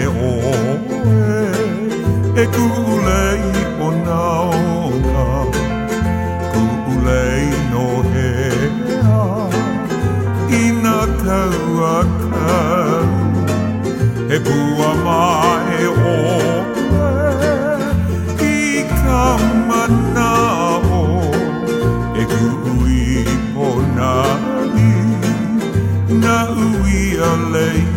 o e ku ulei o naonga ku ulei no hea ina kaua kau e bua mai o i ka manao e ku ui o nani na ui a lei